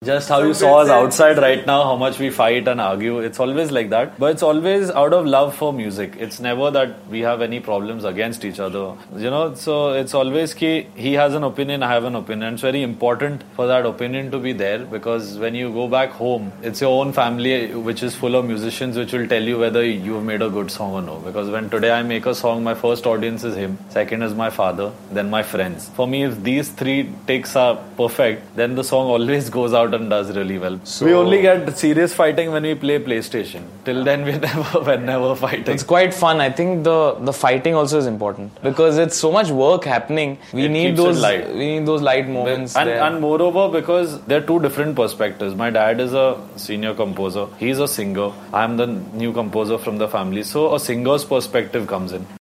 Just how you saw us outside right now, how much we fight and argue. It's always like that. But it's always out of love for music. It's never that we have any problems against each other. So it's always he has an opinion, I have an opinion. It's very important for that opinion to be there, because when you go back home, it's your own family which is full of musicians which will tell you whether you've made a good song or no. Because when today I make a song, my first audience is him, second is my father, then my friends. For me, if these three takes are perfect, then the song always goes out and does really well. So we only get serious fighting when we play PlayStation. Till then we're never fighting. It's quite fun. I think the fighting also is important because it's so much work happening. We need those light moments. And moreover, because they're two different perspectives. My dad is a senior composer. He's a singer. I'm the new composer from the family. So a singer's perspective comes in.